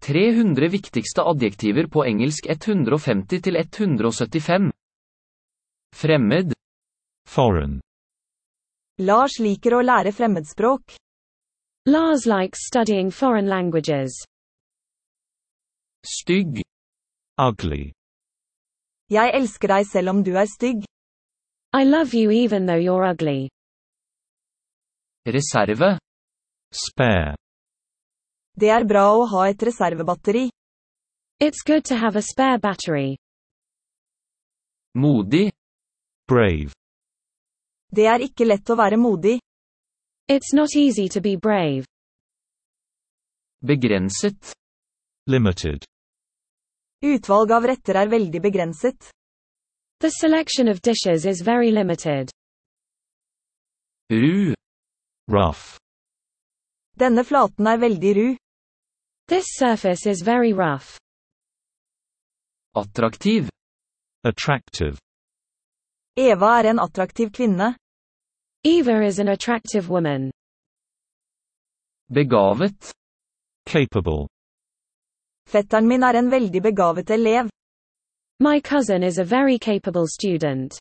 300 viktigste adjektiver på engelsk 150 til 175. Fremmed. Foreign. Lars liker å lære fremmedspråk. Lars likes studying foreign languages. Stygg. Ugly. Jeg elsker deg selv om du er stygg. I love you even though you're ugly. Reserve. Spare. Det er bra å ha et reservebatteri. It's good to have a spare battery. Modig. Brave. Det er ikke lett å være modig. It's not easy to be brave. Begrenset. Limited. Utvalg av retter er veldig begrenset. The selection of dishes is very limited. Ru. Rough. Denne flaten er veldig ru. This surface is very rough. Attraktiv. Attractive. Eva er en attraktiv kvinne. Eva is an attractive woman. Begavet. Capable. Fetteren min er en veldig begavet elev. My cousin is a very capable student.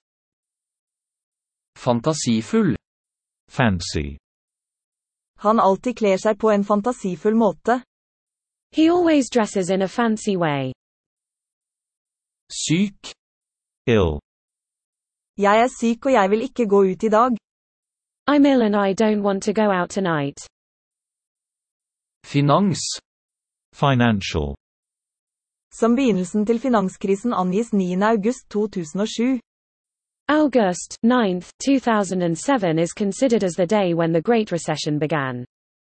Fantasifull. Fancy. Han alltid kler seg på en fantasifull måte. He always dresses in a fancy way. Syk. Ill. Jeg er syk og jeg vil ikke gå ut i dag. I'm ill and I don't want to go out tonight. Finans. Financial. Som begynnelsen til finanskrisen angis 9. august 2007. August 9, 2007 is considered as the day when the Great Recession began.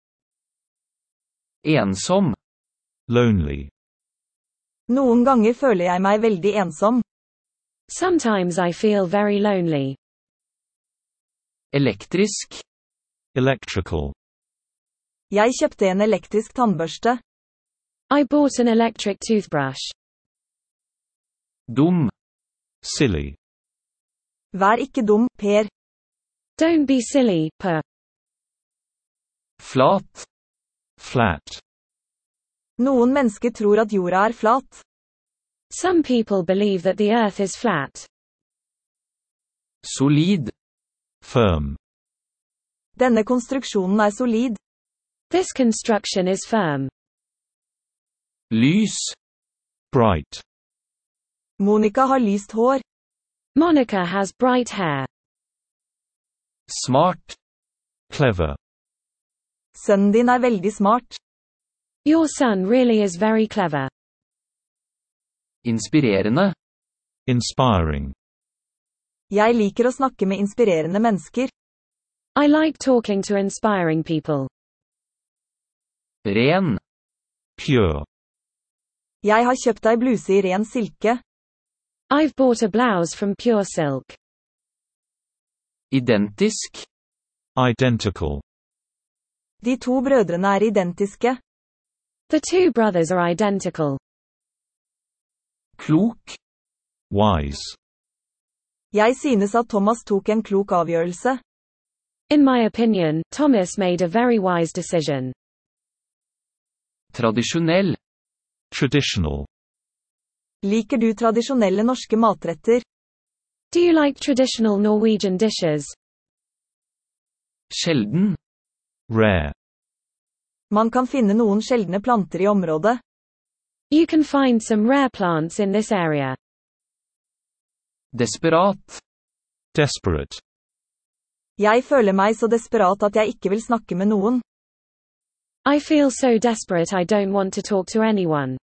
Ensom. Lonely. Noen ganger føler jeg meg veldig ensom. Sometimes I feel very lonely. Elektrisk. Electrical. Jeg kjøpte en elektrisk tannbørste. I bought an electric toothbrush. Dum. Silly. Vær ikke dum, Per. Don't be silly, Per. Flat. Flat. Noen mennesker tror at jorda er flat. Some people believe that the earth is flat. Solid. Firm. Denne konstruksjonen er solid. This construction is firm. Lys. Bright. Monica har lyst hår. Monica has bright hair. Smart. Clever. Sønnen din er veldig smart. Your son really is very clever. Inspirerende. Inspiring. Jeg liker å snakke med inspirerende mennesker. I like talking to inspiring people. Ren. Pure. Jeg har kjøpt ei bluse i ren silke. I've bought a blouse from pure silk. Identisk. Identical. De to brødrene er identiske. The two brothers are identical. Klok. Wise. Jeg synes at Thomas tok en klok avgjørelse. In my opinion, Thomas made a very wise decision. Tradisjonell. Traditional. Liker du tradisjonelle norske matretter? Do you like traditional Norwegian dishes? Sjelden. Rare. Man kan finne noen sjeldne planter i området. You can find some rare plants in this area. Desperat. Desperate. Jeg føler meg så desperat at jeg ikke vil snakke med noen. I feel so desperate I don't want to talk to anyone.